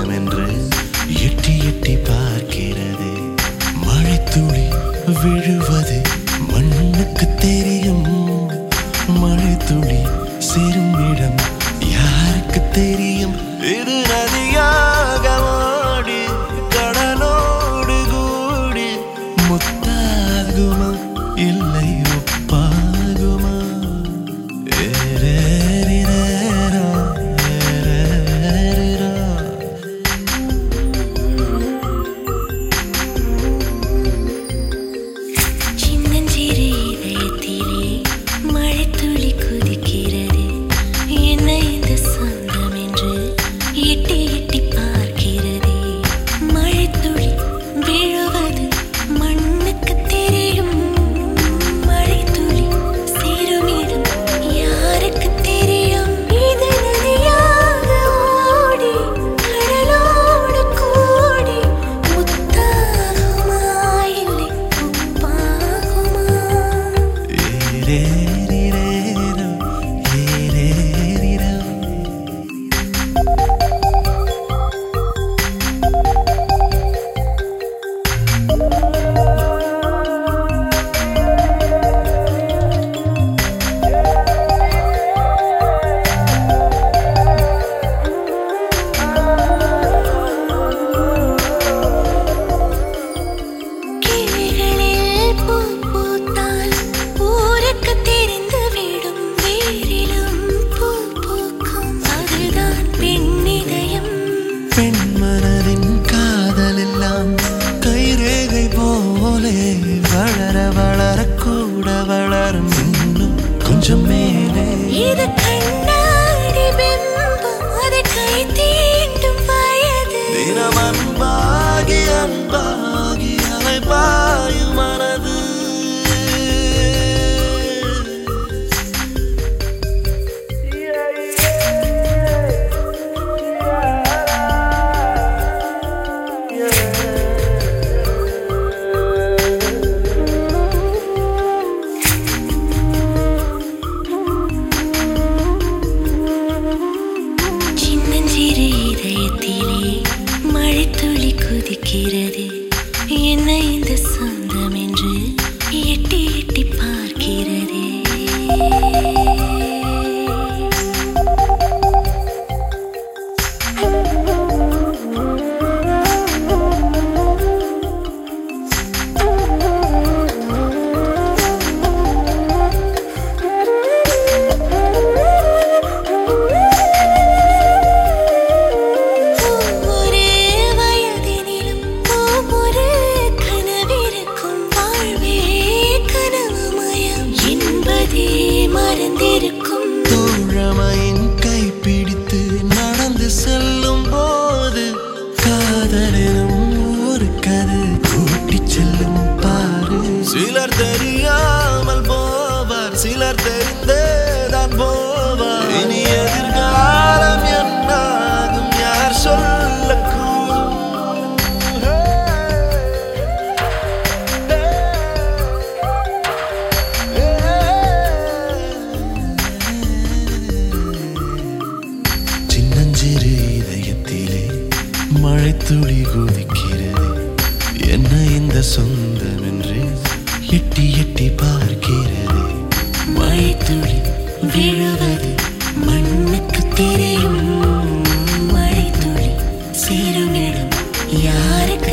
சொந்தம் என்று எட்டி எட்டி பார்க்கிறது. மழைத்துளி விழுவது மண்ணுக்கு தெரியும். மழைத்துளி சேரும் இடம் யாருக்கு தெரியும்? இது நதியாக ஓடி கடலோடு கூடி முத்தாகுமா இல்லை ஒப்பாகுமா? ஏரேரிரேரா, ஏரேரிரா. சின்னஞ்சிறு இதயத்திலே மழைத்துளி குதிக்கிறது. என்ன இந்த சொந்தம் என்று எட்டி எட்டி பார்க்கிறதே. மழைத்துளி விழுவது மண்ணுக்கு தெரியும். மழைத்துளி சேருமிடம் யாருக்கு தெரியும்? இது நதியாக ஓடி கடலோடு கூடி முத்தாகுமா இல்லை உப்பாகுமா? ஏரேரிரேரா, ஏரேரிரா. கிளிகளில் பூ பூத்தால் ஊருக்கு தெரிந்துவிடும். வேரிலும் பூ பூக்கும், அதுதான் பெண்ணிதயம். பெண் மனதின் காதல் எல்லாம் கைரேகை போலே வளர வளர கூட வளரும் இன்னும் கொஞ்சம் மேலே. இது கண்ணாடி பிம்பம், அது கை தீண்டும் வயது. தினம் அன்பாகி அன்பாகி அலைபாயும் மனது. சின்னஞ்சிறு இதயத்திலே மழைத்துளி குதிக்கிறது. என்ன இந்த சொந்தம் என்று எட்டி எட்டி பார்க்கிறதே. ஒவ்வொரு வயதினிலும் ஒவ்வொரு கனவிருக்கும். வாழ்வே கனவுமயம் என்பதே மறந்திருக்கும். தோழமையின் கைப்பிடித்து நடந்து செல்லும் போது காதலினும் ஒரு கது கூட்டிச் செல்லும் பாரு. சிலர் தெரியாமல் போவார், சிலர் தெரிந்தேதான் போவார். இனி எதிர்காலம் என்னாகும் யார் சொல்லக்கூடும்? சின்னஞ்சிறு இதயத்திலே மழைத்துளி குதிக்கிறது. என்ன இந்த சொந்தம் என்று எட்டி எட்டி பார்க்கிறது. மழைத்துளி விழுவது மண்ணுக்கு தெரியும். மழைத்துளி சேருமிடம் யாருக்கு